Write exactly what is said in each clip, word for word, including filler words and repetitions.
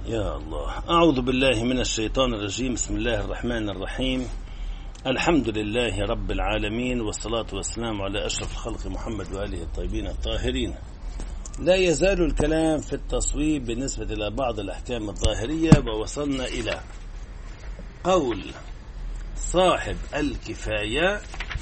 يا الله، أعوذ بالله من الشيطان الرجيم. بسم الله الرحمن الرحيم. الحمد لله رب العالمين، والصلاة والسلام على أشرف الخلق محمد وآله الطيبين الطاهرين. لا يزال الكلام في التصويب بالنسبة إلى بعض الأحكام الظاهرية، ووصلنا إلى قول صاحب الكفاية،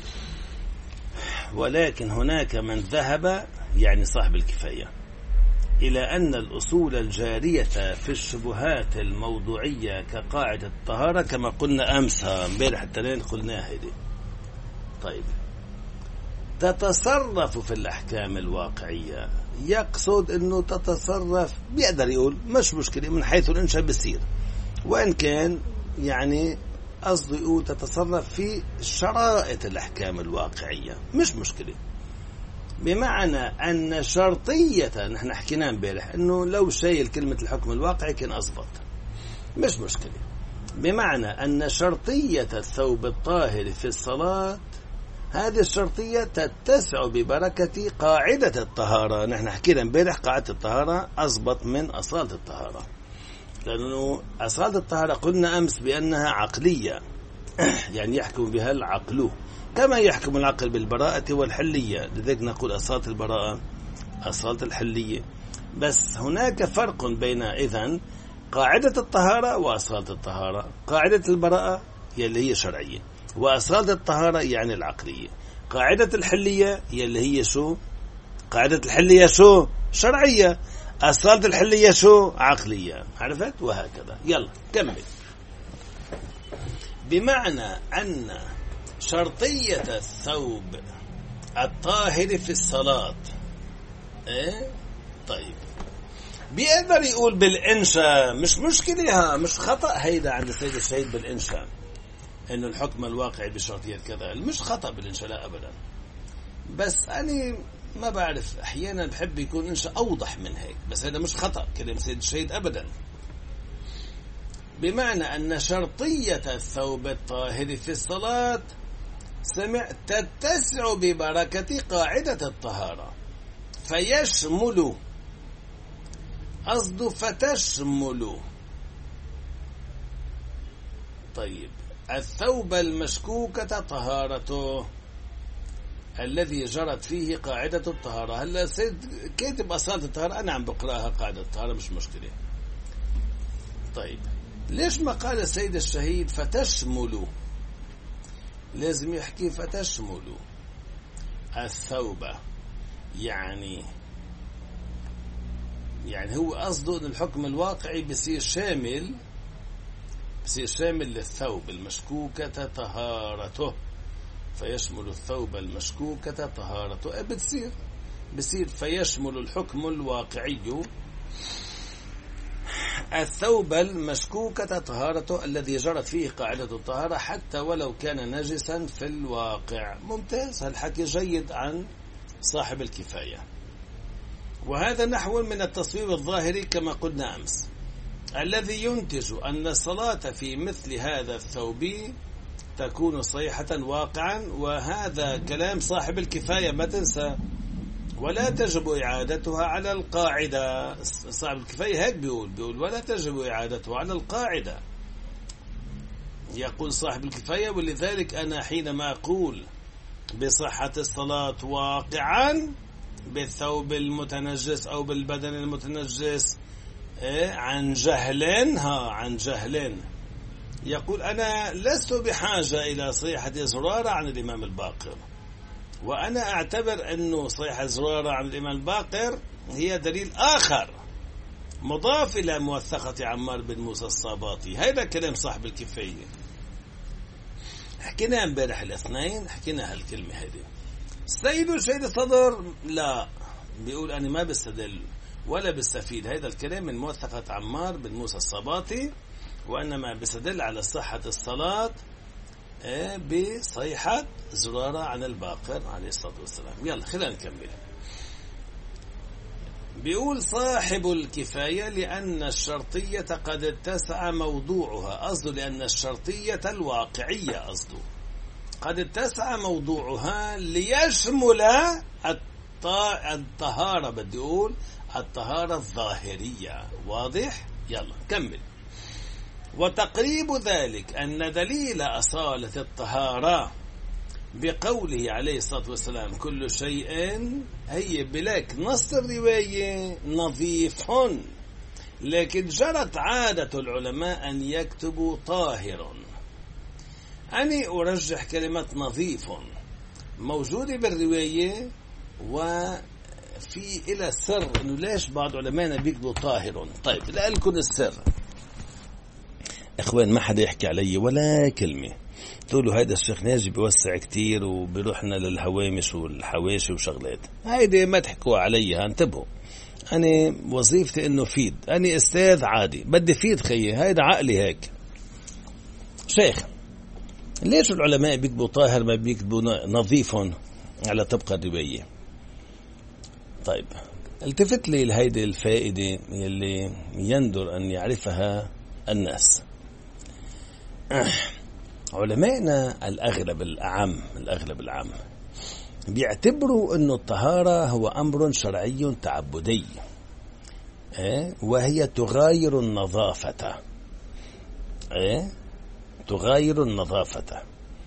ولكن هناك من ذهب يعني صاحب الكفاية إلى أن الأصول الجارية في الشبهات الموضوعية كقاعدة الطهارة كما قلنا أمس امبارح التنين قلناها هذه. طيب، تتصرف في الأحكام الواقعية، يقصد أنه تتصرف، بيقدر يقول مش مشكلة من حيث الإنشاء بيصير، وإن كان يعني قصده يقول تتصرف في شرائط الأحكام الواقعية مش مشكلة، بمعنى أن شرطية، نحن حكينا امبارح أنه لو شايل كلمة الحكم الواقعي كان أضبط مش مشكلة، بمعنى أن شرطية الثوب الطاهر في الصلاة هذه الشرطية تتسع ببركة قاعدة الطهارة. نحن حكينا امبارح قاعدة الطهارة أضبط من أصالة الطهارة، لأنه أصالة الطهارة قلنا أمس بأنها عقلية يعني يحكم بها العقل كما يحكم العقل بالبراءة والحلية، لذلك نقول أصالة البراءة أصالة الحلية. بس هناك فرق بين إذن قاعدة الطهارة وأصالة الطهارة. قاعدة البراءة يلي هي شرعية، وأصالة الطهارة يعني العقلية. قاعدة الحلية يلي هي شو؟ قاعدة الحلية شو؟ شرعية. أصالة الحلية شو؟ عقلية. عرفت؟ وهكذا. يلا كمل. بمعنى أن شرطية الثوب الطاهر في الصلاة إيه؟ طيب، بيقدر يقول بالإنشاء مش مشكلة، مش خطأ هيدا عند السيد الشهيد بالإنشاء إنه الحكم الواقعي بشرطية كذا، مش خطأ بالإنشاء لا أبدا، بس أنا ما بعرف أحيانا بحب يكون إنشاء أوضح من هيك، بس هذا مش خطأ كلام السيد الشهيد أبدا. بمعنى أن شرطية الثوب الطاهر في الصلاة سمع تتسع ببركة قاعدة الطهارة، فيشمل قصد فتشمل. طيب، الثوب المشكوكة طهارته الذي جرت فيه قاعدة الطهارة. هلا سيد كاتب أصالة الطهارة، أنا عم بقرأها قاعدة الطهارة مش مشكلة. طيب، ليش ما قال السيد الشهيد فتشمل؟ لازم يحكي فتشمل الثوب، يعني يعني هو قصده أن الحكم الواقعي بصير شامل بصير شامل للثوب المشكوكة طهارته، فيشمل الثوب المشكوكة طهارته. بتصير بصير فيشمل الحكم الواقعي الثوب المشكوكة طهارته الذي جرت فيه قاعدة الطهارة حتى ولو كان نجسا في الواقع. ممتاز، هالحكي جيد عن صاحب الكفاية، وهذا نحو من التصويب الظاهري كما قلنا أمس، الذي ينتج أن الصلاة في مثل هذا الثوب تكون صحيحة واقعا. وهذا كلام صاحب الكفاية ما تنسى، ولا تجب إعادتها على القاعدة. صاحب الكفاية هيك بيقول بيقول ولا تجب إعادتها على القاعدة، يقول صاحب الكفاية. ولذلك أنا حينما أقول بصحة الصلاة واقعا بالثوب المتنجس أو بالبدن المتنجس إيه عن جهل ها عن جهل يقول أنا لست بحاجة إلى صيحة زرارة عن الإمام الباقر، وأنا أعتبر أنه صيحة زرارة عن الإمام الباقر هي دليل آخر مضاف إلى موثقة عمار بن موسى الصاباطي. هذا كلام صاحب الكفاية، حكينا امبارح الاثنين، حكينا هالكلمة هذه. السيد الشهيد الصدر لا، بيقول أنا ما بستدل ولا بستفيد هذا الكلام من موثقة عمار بن موسى الصاباطي، وإنما بستدل على صحة الصلاة بصيحة زرارة عن الباقر عليه الصلاة والسلام. يلا خلينا نكمل. بيقول صاحب الكفاية لأن الشرطية قد اتسع موضوعها، قصده لأن الشرطية الواقعية قصده قد اتسع موضوعها ليشمل الطهارة، بدي أقول الطهارة الظاهرية. واضح؟ يلا كمل. وتقريب ذلك أن دليل أصالة الطهارة بقوله عليه الصلاة والسلام كل شيء، هي بلاك نص الرواية نظيف، لكن جرت عادة العلماء أن يكتبوا طاهر. أنا أرجح كلمة نظيف موجودة بالرواية، وفي إلى سر إنه ليش بعض علماءنا بيكتبوا طاهر. طيب لا لكم السر إخوان، ما حدا يحكي علي ولا كلمة تقولوا هيدا الشيخ ناجي بيوسع كتير وبيروحنا للهوامش والحواشي وشغلات، هيدا ما تحكوا علي، انتبهوا. أنا وظيفتي إنه فيد، أنا أستاذ عادي بدي فيد خيي، هيدا عقلي هيك. شيخ ليش العلماء بيكتبوا طاهر ما بيكتبوا نظيف على طبق الرواية؟ طيب التفت لي لهيدي الفائدة اللي يندر أن يعرفها الناس. علماءنا الأغلب الأعم الأغلب العام بيعتبروا أن الطهارة هو أمر شرعي تعبدي، وهي تغاير النظافة، تغاير النظافة.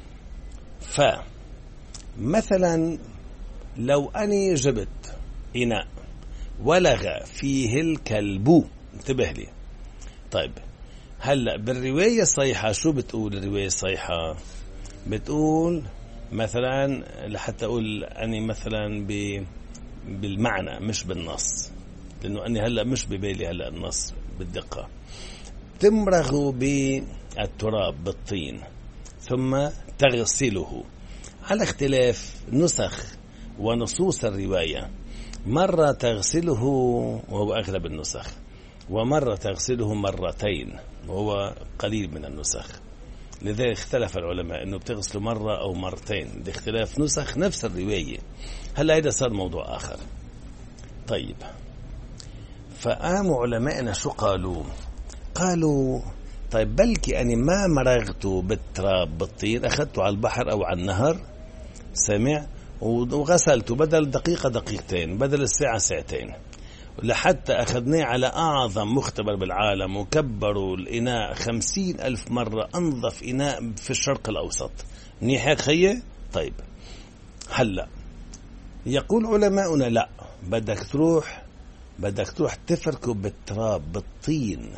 فمثلا لو أني جبت إناء ولغ فيه الكلب، انتبه لي. طيب هلأ بالرواية الصحيحة شو بتقول الرواية الصحيحة؟ بتقول مثلا، لحتى أقول أني مثلا بالمعنى مش بالنص، لأنه أني هلأ مش ببالي هلأ النص بالدقة. تمرغ بالتراب بالطين ثم تغسله، على اختلاف نسخ ونصوص الرواية. مرة تغسله وهو أغلب النسخ، ومرة تغسله مرتين وهو قليل من النسخ. لذلك اختلف العلماء انه بتغسله مرة او مرتين لاختلاف نسخ نفس الرواية. هلا هذا صار موضوع اخر. طيب فقاموا علماءنا شو قالوا؟ قالوا طيب بلكي أني ما مرغته بالتراب بالطين، أخذته على البحر أو على النهر، سمع، وغسلته بدل دقيقة دقيقتين، بدل الساعة ساعتين، لحتى أخذناه على أعظم مختبر بالعالم وكبروا الإناء خمسين ألف مرة، أنظف إناء في الشرق الأوسط. منيح هيك خيه؟ طيب هلأ يقول علماؤنا لا، بدك تروح بدك تروح تفركه بالتراب بالطين،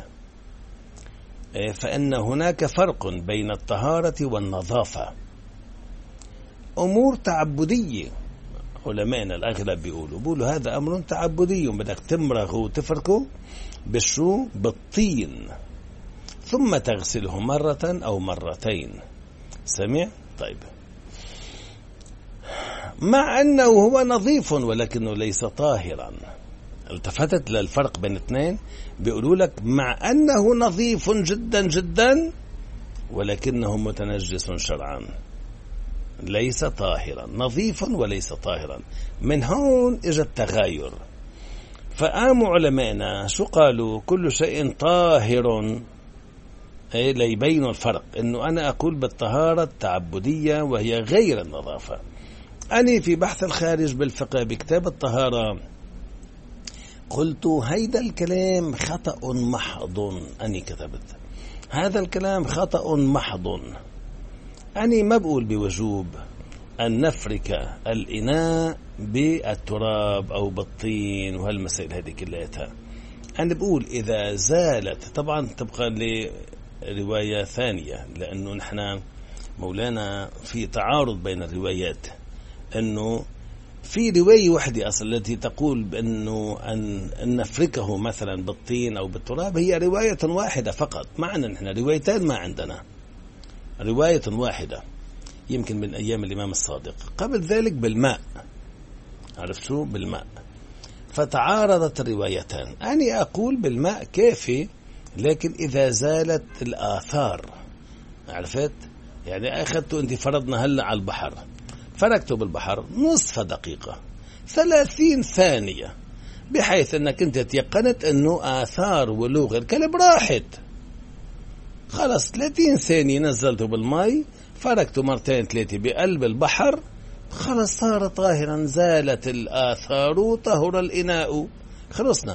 فإن هناك فرق بين الطهارة والنظافة، أمور تعبدية. علماءنا الأغلب بيقولوا بيقولوا هذا أمر تعبدي، بدك تمرغه وتفركه بالشو؟ بالطين، ثم تغسله مرة أو مرتين. سمع؟ طيب مع أنه هو نظيف ولكنه ليس طاهرا. التفتت للفرق بين اثنين، بيقولوا لك مع أنه نظيف جدا جدا ولكنه متنجس شرعا، ليس طاهرا، نظيف وليس طاهرا. من هون اجى التغاير. فقاموا علماءنا شو قالوا؟ كل شيء طاهر، اي ليبينوا الفرق، انه انا اقول بالطهارة التعبدية وهي غير النظافة. أنا في بحث الخارج بالفقه بكتاب الطهارة قلت هيدا الكلام خطأ محض، أني كتبت هذا الكلام خطأ محض. أني ما بقول بوجوب أن نفرك الإناء بالتراب أو بالطين وهالمسائل هذه كلها. أنا بقول إذا زالت، طبعا تبقى لرواية ثانية، لأنه نحن مولانا في تعارض بين الروايات، أنه في رواية واحدة أصلا التي تقول بأنه أن نفركه مثلا بالطين أو بالتراب، هي رواية واحدة فقط. معنا نحن روايتين، ما عندنا رواية واحدة، يمكن من أيام الإمام الصادق، قبل ذلك بالماء، عرفت شو؟ بالماء. فتعارضت الروايتان. أنا أقول بالماء كافي، لكن إذا زالت الآثار، عرفت؟ يعني أخذته أنت فرضنا هلأ على البحر، فركته بالبحر نصف دقيقة ثلاثين ثانية، بحيث أنك أنت تيقنت أنه آثار ولوغ الكلب راحت، خلص ثلاثين ثانية نزلته بالماء، فركته مرتين ثلاثة بقلب البحر، خلص صار طاهرا، زالت الآثار وطهر الإناء، خلصنا.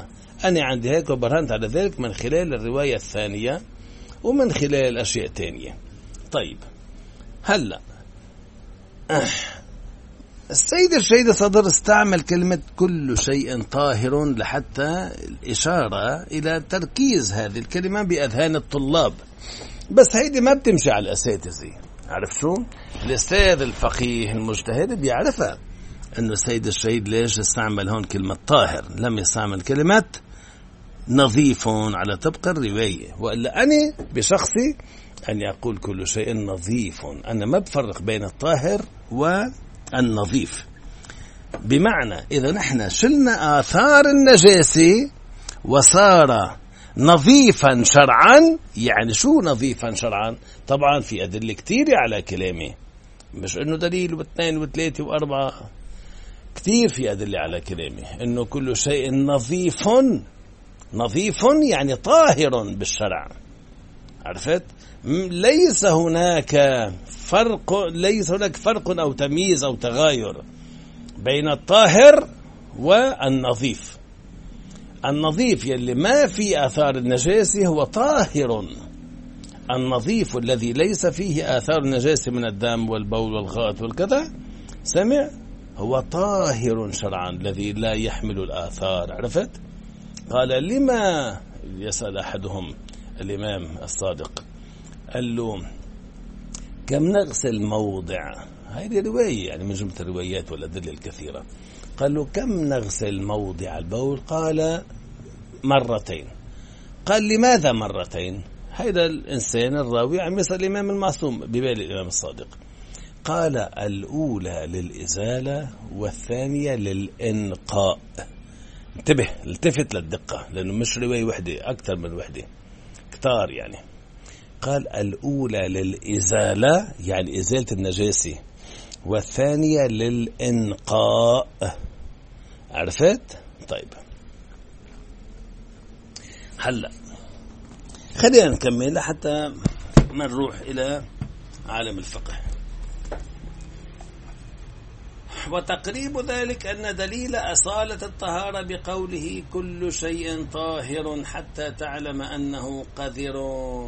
أنا عندي هيك وبرهنت على ذلك من خلال الرواية الثانية ومن خلال أشياء تانية. طيب هلأ أه. السيد الشهيد صدر استعمل كلمة كل شيء طاهر لحتى الإشارة إلى تركيز هذه الكلمة بأذهان الطلاب، بس هيدي ما بتمشي على الأساتذة. عرف شو؟ الأستاذ الفقيه المجتهد بيعرفها أنه السيد الشهيد ليش استعمل هون كلمة طاهر، لم يستعمل كلمة نظيف على طبق الرواية. وإلا أنا بشخصي أن يقول كل شيء نظيف، أنا ما بفرق بين الطاهر والنظيف. بمعنى إذا نحن شلنا آثار النجاسة وصار نظيفا شرعا، يعني شو نظيفا شرعا؟ طبعا في أدلة كتير على كلامي، مش إنه دليل واثنين وثلاثة وأربعة، كتير في أدلة على كلامي إنه كل شيء نظيف. نظيف يعني طاهر بالشرع. عرفت؟ ليس هناك فرق، ليس هناك فرق أو تمييز أو تغاير بين الطاهر والنظيف. النظيف يلي ما في آثار النجاسة هو طاهر، النظيف الذي ليس فيه آثار النجاسة من الدم والبول والغائط والكذا سمع هو طاهر شرعا الذي لا يحمل الآثار. عرفت؟ قال لما يسأل أحدهم الإمام الصادق قال له كم نغسل موضع، هذه رواية يعني من جملة الروايات والأدلة الكثيرة، قال له كم نغسل موضع البول؟ قال مرتين. قال لماذا مرتين؟ هذا الإنسان الراوي عم يسأل الإمام المعصوم ببال الإمام الصادق. قال الأولى للإزالة والثانية للإنقاء. انتبه، التفت للدقة لأنه مش رواية وحدة، أكثر من وحدة كتار يعني. قال الأولى للإزالة يعني إزالة النجاسة، والثانية للإنقاء. عرفت؟ طيب هلا خلينا نكمل حتى ما نروح إلى عالم الفقه. وتقريب ذلك أن دليل أصالة الطهارة بقوله كل شيء طاهر حتى تعلم أنه قذر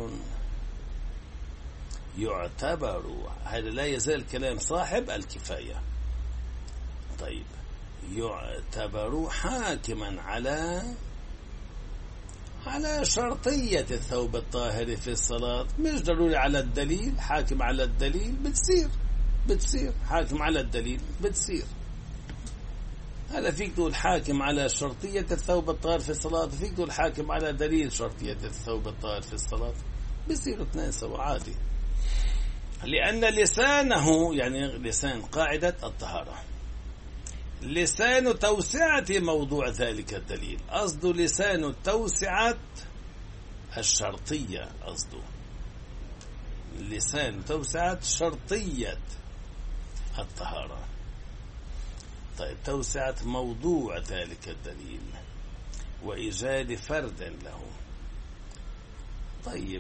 يعتبر، هذا لا يزال كلام صاحب الكفاية. طيب يعتبر حاكما على على شرطية الثوب الطاهر في الصلاة، مش ضروري على الدليل، حاكم على الدليل بتصير بتصير حاكم على الدليل بتصير. هذا فيك تقول حاكم على شرطية الثوب الطاهر في الصلاة، فيك تقول حاكم على دليل شرطية الثوب الطاهر في الصلاة، بيصيروا اثنين سوا عادي. لأن لسانه يعني لسان قاعدة الطهارة، لسان توسعة موضوع ذلك الدليل، قصده لسان توسعة الشرطية، قصده لسان توسعة شرطية الطهارة. طيب توسعة موضوع ذلك الدليل وإيجاد فرد له. طيب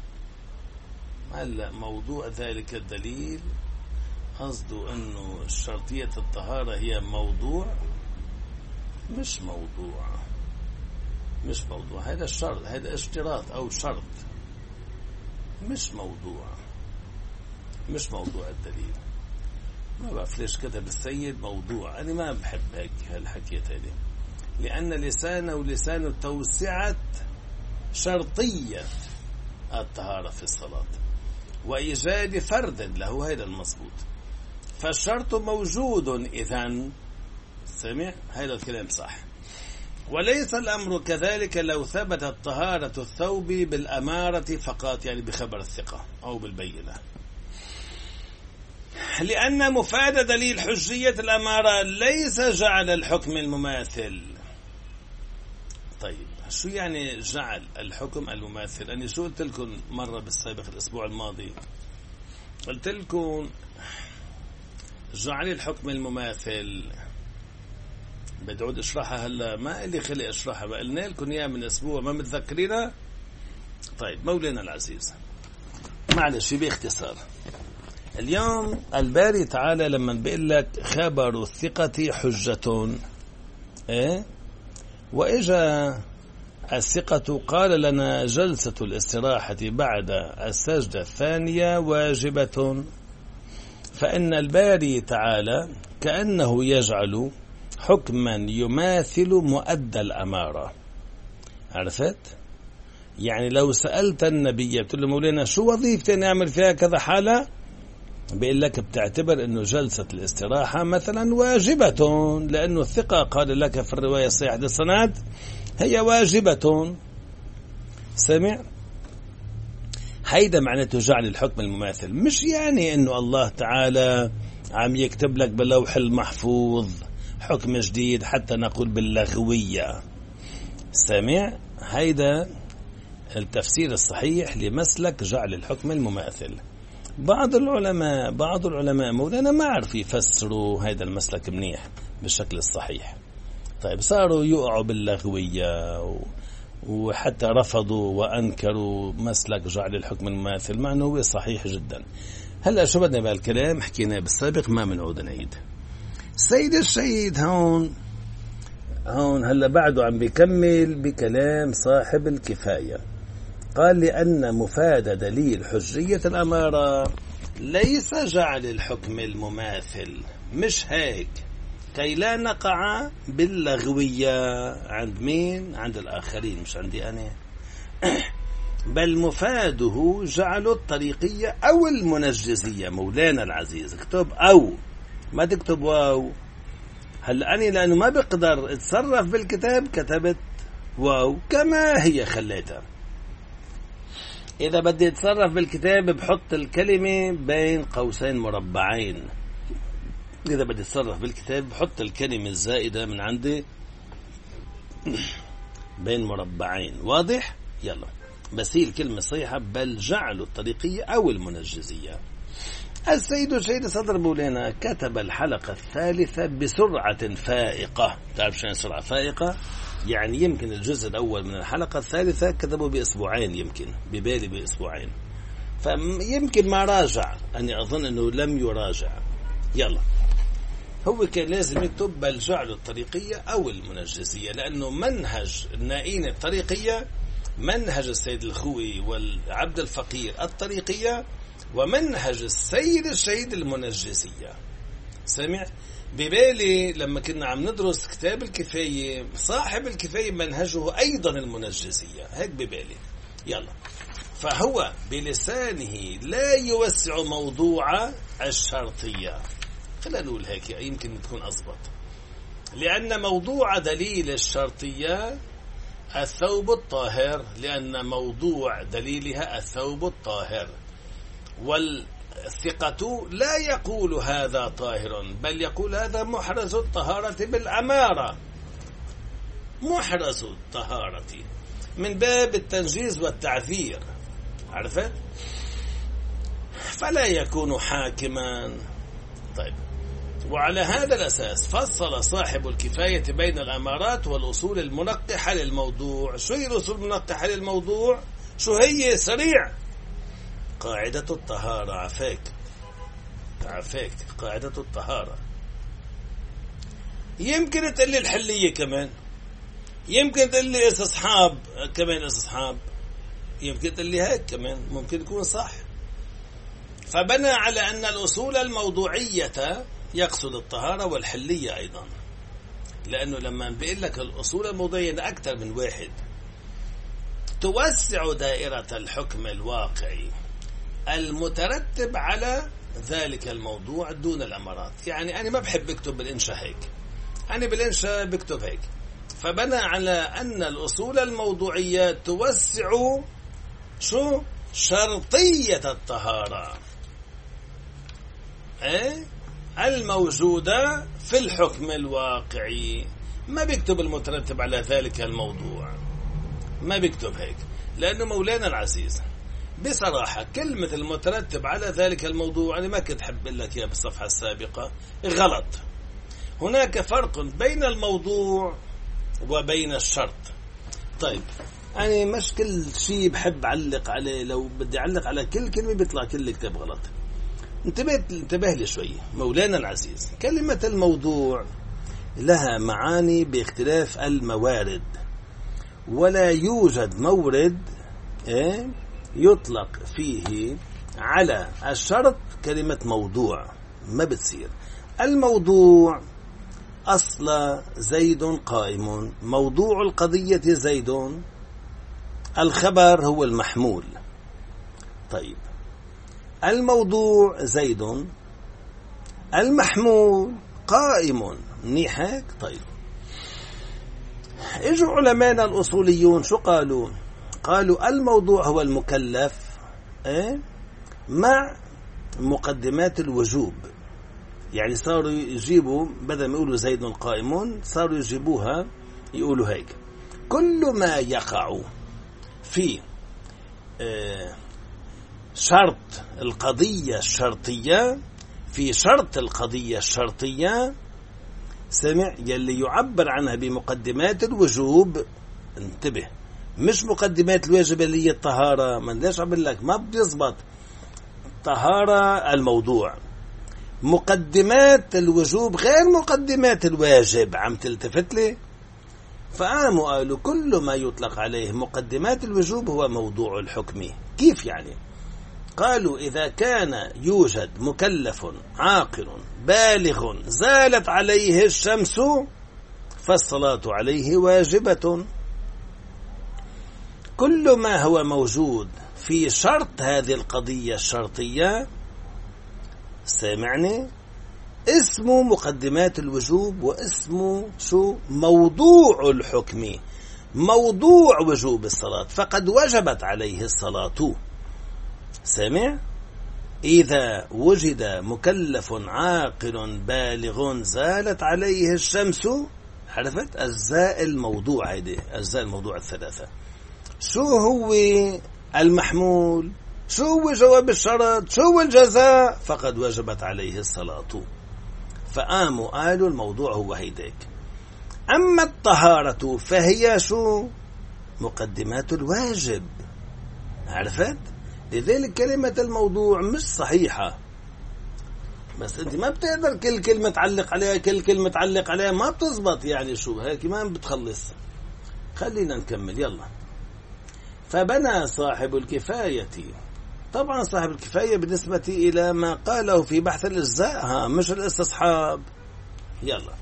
هلا موضوع ذلك الدليل قصده انه شرطية الطهارة هي موضوع، مش موضوع مش موضوع هذا الشرط، هذا اشتراط او شرط، مش موضوع مش موضوع الدليل. ما بعرف ليش كتب السيد موضوع، أنا ما بحب هيك هالحكية هذه، لأن لسانه ولسانه توسعة شرطية الطهارة في الصلاة وإيجاد فرد له، هذا المضبوط. فالشرط موجود إذن سمع هذا الكلام صح. وليس الأمر كذلك لو ثبتت طهارة الثوب بالأمارة فقط، يعني بخبر الثقة أو بالبينة، لأن مفاد دليل حجية الأمارة ليس جعل الحكم المماثل. طيب شو يعني جعل الحكم المماثل؟ أنا شو قلت لكم مرة بالسابق الأسبوع الماضي؟ قلت لكم جعل الحكم المماثل، بدي أعود أشرحها هلا، ما اللي خلي أشرحها، ما قلنا لكم إياها من أسبوع، ما متذكرينها؟ طيب مولانا العزيز معلش باختصار، اليوم الباري تعالى لما بيقول لك خبر الثقة حجة، إيه؟ وإجا الثقة قال لنا جلسة الاستراحة بعد السجدة الثانية واجبة، فإن الباري تعالى كأنه يجعل حكما يماثل مؤدى الأمارة. عرفت؟ يعني لو سألت النبي بتقول له مولانا شو وظيفتي نعمل فيها كذا حالة، بيقول لك بتعتبر أنه جلسة الاستراحة مثلا واجبة، لأنه الثقة قال لك في الرواية الصحيحة السند هي واجبة. سمع؟ هيدا معناته جعل الحكم المماثل، مش يعني أنه الله تعالى عم يكتب لك باللوح المحفوظ حكم جديد حتى نقول باللغوية. سمع؟ هيدا التفسير الصحيح لمسلك جعل الحكم المماثل. بعض العلماء بعض العلماء مولانا ما عرف يفسروا هذا المسلك منيح بالشكل الصحيح، طيب صاروا يقعوا باللغوية وحتى رفضوا وأنكروا مسلك جعل الحكم المماثل، مع أنه هو صحيح جدا. هلأ شو بدنا بهالكلام حكيناه بالسابق، ما بنعود نعيد. سيد الشهيد هون هون هلأ بعده عم بيكمل بكلام صاحب الكفاية. قال لأن مفاد دليل حجية الأمارة ليس جعل الحكم المماثل، مش هيك، كي لا نقع باللغوية عند مين؟ عند الآخرين، مش عندي أنا. بل مفاده جعل الطريقية أو المنجزية. مولانا العزيز اكتب أو، ما تكتب واو. هل أنا لأنه ما بقدر اتصرف بالكتاب كتبت واو كما هي خليتها. إذا بدي اتصرف بالكتاب بحط الكلمة بين قوسين مربعين، إذا بدي اتصرف بالكتاب بحط الكلمة الزائدة من عندي بين مربعين. واضح؟ يلا، بس هي الكلمة الصحيحة بل جعلوا الطريقية أو المنجزية. السيد الشهيد صدر مولانا كتب الحلقة الثالثة بسرعة فائقة. تعرف شو يعني سرعة فائقة؟ يعني يمكن الجزء الأول من الحلقة الثالثة كتبه بأسبوعين، يمكن ببالي بأسبوعين، فيمكن ما راجع، أني أظن أنه لم يراجع. يلا، هو كان لازم يكتب بل جعل الطريقية أو المنجزية، لأنه منهج النائين الطريقية منهج السيد الخوي والعبد الفقير الطريقية، ومنهج السيد الشهيد المنجزية. سمع؟ ببالي لما كنا عم ندرس كتاب الكفاية صاحب الكفاية منهجه أيضا المنجزية، هيك ببالي. يلا، فهو بلسانه لا يوسع موضوع الشرطية، خلينا نقول هيك يمكن تكون أضبط، لأن موضوع دليل الشرطية الثوب الطاهر، لأن موضوع دليلها الثوب الطاهر، والثقة لا يقول هذا طاهر، بل يقول هذا محرز الطهارة بالأمارة، محرز الطهارة من باب التنجيز والتعذير. عرفت؟ فلا يكون حاكما. طيب، وعلى هذا الأساس فصل صاحب الكفاية بين الأمارات والأصول المنقحة للموضوع. شو هي الأصول المنقحة للموضوع؟ شو هي؟ سريع. قاعدة الطهارة. عفاك عفاك قاعدة الطهارة. يمكن تقول لي الحلية كمان، يمكن تقول لي استصحاب كمان، استصحاب يمكن تقول لي هيك كمان، ممكن يكون صح. فبنى على أن الأصول الموضوعية يقصد الطهارة والحلية أيضا، لأنه لما بيقول لك الأصول الموضوعية أكثر من واحد توسع دائرة الحكم الواقعي المترتب على ذلك الموضوع دون الأمارات. يعني أنا ما بحب أكتب بالإنشاء هيك، أنا بالإنشاء بكتب هيك. فبنى على أن الأصول الموضوعية توسع شو؟ شرطية الطهارة إيه؟ الموجودة في الحكم الواقعي. ما بيكتب المترتب على ذلك الموضوع، ما بيكتب هيك، لأنه مولانا العزيز بصراحة كلمة المترتب على ذلك الموضوع أنا ما كنت حب لك يا بالصفحة السابقة، غلط. هناك فرق بين الموضوع وبين الشرط. طيب، أنا مش كل شيء بحب علق عليه، لو بدي علق على كل كلمة بيطلع كل كتاب غلط. انتبه انتبه لي شوي مولانا العزيز. كلمة الموضوع لها معاني باختلاف الموارد، ولا يوجد مورد إيه يطلق فيه على الشرط كلمة موضوع، ما بتصير. الموضوع أصل زيد قائم، موضوع القضية زيد، الخبر هو المحمول. طيب الموضوع زيد، المحمول قائم، منيح هيك؟ طيب اجوا علماءنا الأصوليون شو قالوا؟ قالوا الموضوع هو المكلف إيه؟ مع مقدمات الوجوب. يعني صاروا يجيبوا بدل ما يقولوا زيد قائم صاروا يجيبوها يقولوا هيك: كل ما يقع في شرط القضية الشرطية، في شرط القضية الشرطية سمع يلي يعبر عنها بمقدمات الوجوب. انتبه، مش مقدمات الواجب اللي هي الطهارة. من ليش عمل لك ما بيزبط طهارة الموضوع، مقدمات الوجوب غير مقدمات الواجب. عم تلتفت لي؟ فقاموا قالوا كل ما يطلق عليه مقدمات الوجوب هو موضوع الحكم. كيف يعني؟ قالوا إذا كان يوجد مكلف عاقل بالغ زالت عليه الشمس فالصلاة عليه واجبة. كل ما هو موجود في شرط هذه القضية الشرطية سامعني اسمه مقدمات الوجوب، واسمه شو؟ موضوع الحكم، موضوع وجوب الصلاة، فقد وجبت عليه الصلاة. سامع؟ إذا وجد مكلف عاقل بالغ زالت عليه الشمس، عرفت أجزاء الموضوع، هيدي أجزاء الموضوع الثلاثة. شو هو المحمول؟ شو هو جواب الشرط؟ شو هو الجزاء؟ فقد وجبت عليه الصلاة. فقاموا قالوا الموضوع هو هيديك. أما الطهارة فهي شو؟ مقدمات الواجب، عرفت؟ لذلك كلمة الموضوع مش صحيحة. بس انت ما بتقدر كل كلمة تعلق عليها، كل كلمة تعلق عليها ما بتزبط. يعني شو هيك ما بتخلص. خلينا نكمل يلا. فبنى صاحب الكفاية، طبعا صاحب الكفاية بالنسبة إلى ما قاله في بحث الإجزاء، ها مش الاستصحاب. يلا.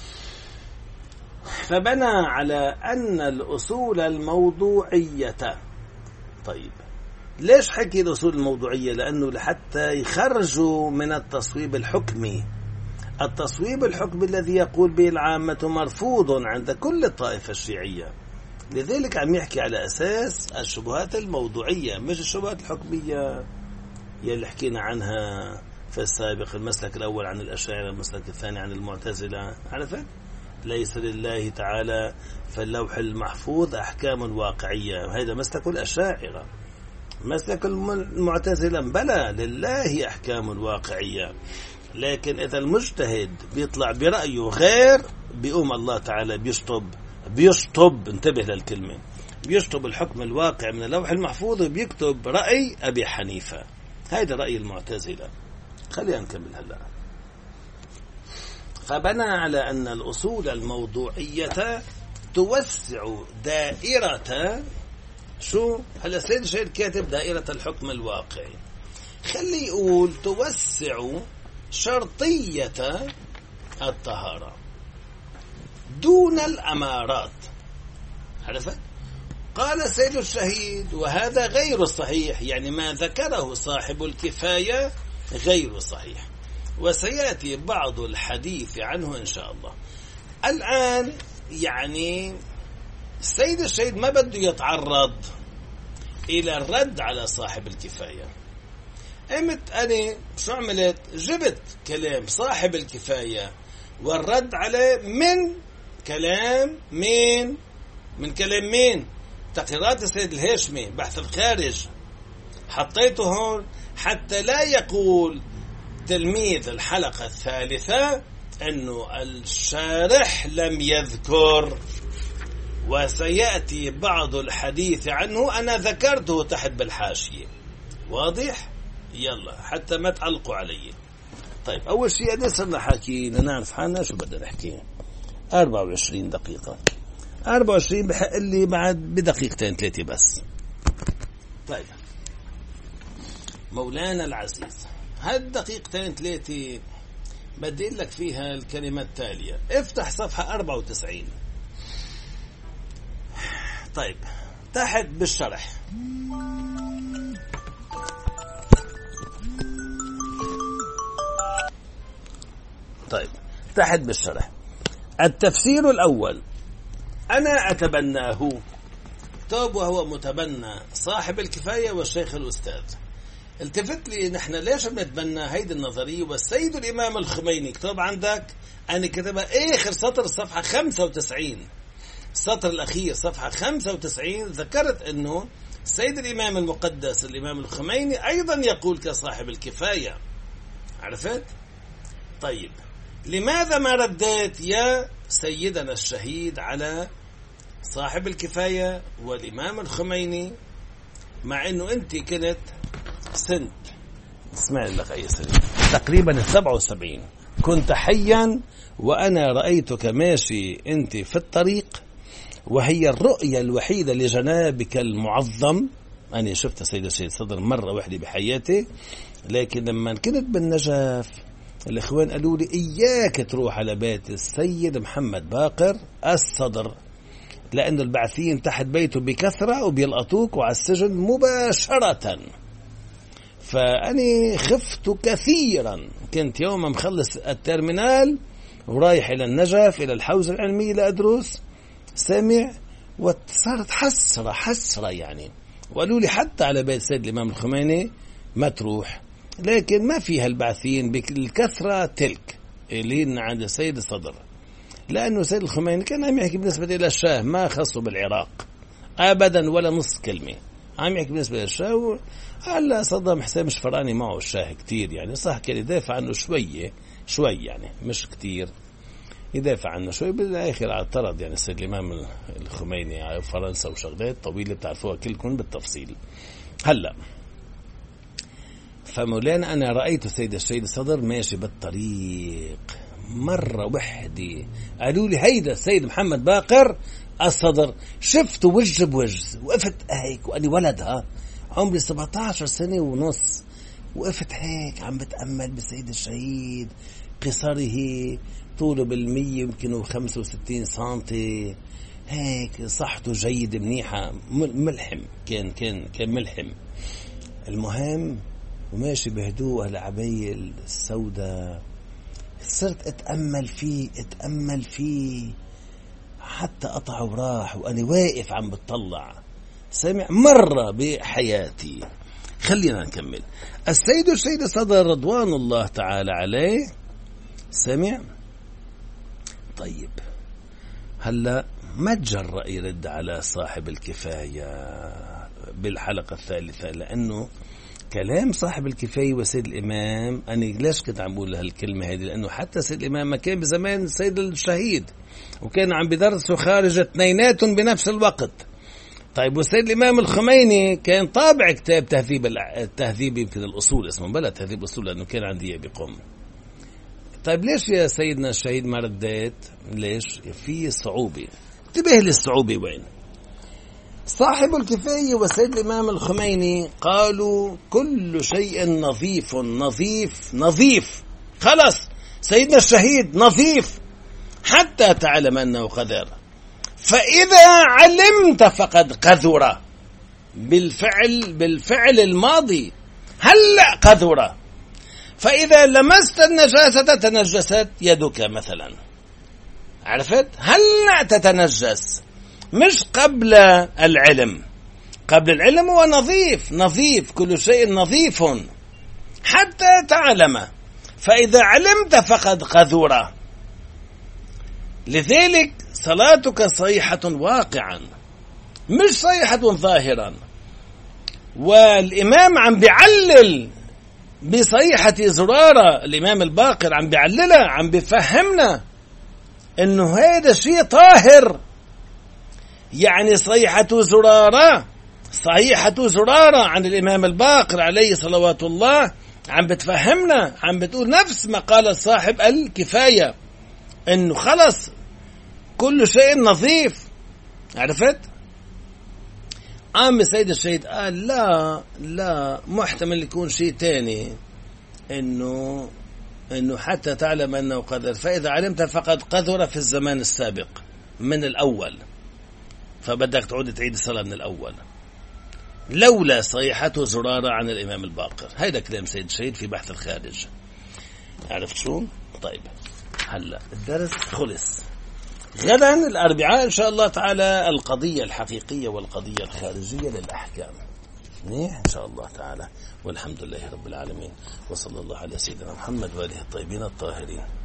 فبنى على أن الأصول الموضوعية. طيب ليش حكي الأصول الموضوعية؟ لأنه لحتى يخرجوا من التصويب الحكمي. التصويب الحكمي الذي يقول به العامة مرفوض عند كل الطائفة الشيعية. لذلك عم يحكي على أساس الشبهات الموضوعية مش الشبهات الحكمية يلي حكينا عنها في السابق. المسلك الأول عن الأشاعرة، المسلك الثاني عن المعتزلة. عرفت؟ ليس لله تعالى في اللوح المحفوظ أحكام واقعية، وهذا مسلك الأشاعرة. مسلك المعتزلة بلى لله أحكام واقعية، لكن إذا المجتهد بيطلع برأيه غير بيقوم الله تعالى بيشطب بيشطب انتبه للكلمة، بيشطب الحكم الواقع من اللوح المحفوظ وبيكتب رأي أبي حنيفة. هذا رأي المعتزلة. خلينا نكمل هلأ. فبنى على أن الأصول الموضوعية توسع دائرة شو؟ هلا سيد الشيخ كاتب دائرة الحكم الواقعي، خلي يقول توسع شرطية الطهارة دون الأمارات. عرفت؟ قال سيد الشهيد وهذا غير صحيح، يعني ما ذكره صاحب الكفاية غير صحيح، وسيأتي بعض الحديث عنه إن شاء الله. الآن يعني السيد الشهيد ما بده يتعرض إلى الرد على صاحب الكفاية. قمت أنا شو عملت؟ جبت كلام صاحب الكفاية والرد عليه من كلام مين؟ من كلام مين؟ تقريرات السيد الهاشمي بحث الخارج. حطيته هون حتى لا يقول تلميذ الحلقة الثالثة أنه الشارح لم يذكر، وسيأتي بعض الحديث عنه أنا ذكرته تحت بالحاشية. واضح؟ يلا حتى ما تعلقوا علي. طيب أول شيء أدي صرنا حاكينا نعرف حالنا شو بدنا نحكي. أربعة وعشرين دقيقة. أربعة وعشرين بحق لي بعد بدقيقتين ثلاثة بس. طيب مولانا العزيز، هالدقيقتين ثلاثة بدي لك فيها الكلمة التالية. افتح صفحة أربعة وتسعين. طيب تحت بالشرح، طيب تحت بالشرح التفسير الأول أنا أتبناه. طب وهو متبنى صاحب الكفاية والشيخ الأستاذ. التفت لي نحن ليش بنتبنى هيدي النظرية؟ والسيد الإمام الخميني كتب عندك، أنا كتبها آخر سطر صفحة خمسة وتسعين، السطر الأخير صفحة خمسة وتسعين، ذكرت أنه السيد الإمام المقدس الإمام الخميني أيضا يقول كصاحب الكفاية. عرفت؟ طيب لماذا ما رديت يا سيدنا الشهيد على صاحب الكفاية والإمام الخميني، مع أنه أنت كنت سنة اسمع لك أي سنة تقريبا السبعة وسبعين كنت حيا وأنا رأيتك ماشي أنت في الطريق، وهي الرؤية الوحيدة لجنابك المعظم. أنا شفت سيد الشهيد صدر مرة واحدة بحياتي، لكن لما كنت بالنجف الإخوان قالوا لي إياك تروح على بيت السيد محمد باقر الصدر، لأن البعثيين تحت بيته بكثرة وبيلقطوك وعلى السجن مباشرة. فأني خفت كثيرا. كنت يوم مخلص الترمينال ورايح إلى النجف إلى الحوزة العلمية لأدرس، سامع وصارت حسرة حسرة يعني، وقالوا لي حتى على بيت السيد الإمام الخميني ما تروح، لكن ما فيها البعثين بالكثرة تلك اللي عند السيد الصدر، لأنه سيد الخميني كان عم يحكي بالنسبة إلى الشاه ما خصه بالعراق أبدا ولا نص كلمة، عم يحكي بالنسبة للشاه. هلا صدام حسين مش فرقاني معه الشاه كتير يعني، صح كان يدافع عنه شوية شوي يعني مش كتير، يدافع عنه شوي، بالآخر اعترض يعني السيد الإمام الخميني على فرنسا وشغلات طويلة بتعرفوها كلكم بالتفصيل. هلا فمولانا أنا رأيت سيد الشهيد الصدر ماشي بالطريق مرة وحدة، قالوا لي هيدا السيد محمد باقر الصدر، شفته وجه بوجه، وقفت هيك وأني ولدها عمري سبعة عشر سنة ونص، وقفت هيك عم بتأمل بسيد الشهيد، قصره طوله بالمية يمكن خمسة وستين سنتي، هيك صحته جيدة منيحة، ملحم كان كان كان ملحم. المهم وماشي بهدوء العباية السوداء، صرت اتأمل فيه اتأمل فيه حتى قطع وراح، وأنا واقف عم بتطلع. سامع مرة بحياتي. خلينا نكمل. السيد الشهيد الصدر رضوان الله تعالى عليه سامع. طيب هلا ما تجرأ يرد على صاحب الكفاية بالحلقة الثالثة، لأنه كلام صاحب الكفاية وسيد الإمام، أنا ليش كنت عم بقول هالكلمة هذه؟ لأنه حتى سيد الإمام ما كان بزمان سيد الشهيد، وكان عم بدرسوا خارج اثنيناتهم بنفس الوقت. طيب والسيد الإمام الخميني كان طابع كتاب تهذيب التهذيب يمكن الأصول اسمه بلا تهذيب الأصول، لأنه كان عندي بقوم. طيب ليش يا سيدنا الشهيد ما رديت؟ ليش؟ في صعوبة. انتبه للصعوبة وين. صاحب الكفاية وسيد الإمام الخميني قالوا كل شيء نظيف نظيف نظيف، خلص سيدنا الشهيد نظيف حتى تعلم أنه قذر، فإذا علمت فقد قذر، بالفعل بالفعل الماضي هلأ قذر، فإذا لمست النجاسة تنجست يدك مثلا، عرفت؟ هلأ تتنجس، مش قبل العلم. قبل العلم هو نظيف نظيف، كل شيء نظيف حتى تعلم، فإذا علمت فقد قذر. لذلك صلاتك صيحة واقعا مش صيحة ظاهرا. والإمام عم بيعلل بصيحة زرارة، الإمام الباقر عم بيعللها، عم بيفهمنا إنه هذا شيء طاهر. يعني صيحة زرارة صيحة زرارة عن الإمام الباقر عليه صلوات الله عم بتفهمنا، عم بتقول نفس ما قال صاحب الكفاية، إنه خلص كل شيء نظيف عرفت؟ عم سيد الشهيد قال لا لا محتمل يكون شيء تاني، إنه إنه حتى تعلم أنه قدر، فإذا علمت فقد قدر في الزمان السابق من الأول، فبدك تعود تعيد الصلاة من الأول لولا صيحته زرارة عن الإمام الباقر. هيدا كلام سيد الشهيد في بحث الخارج. عرفت شو؟ طيب هلا الدرس خلص. غدا الأربعاء إن شاء الله تعالى القضية الحقيقية والقضية الخارجية للأحكام. منيح إن شاء الله تعالى، والحمد لله رب العالمين، وصلى الله على سيدنا محمد وآله الطيبين الطاهرين.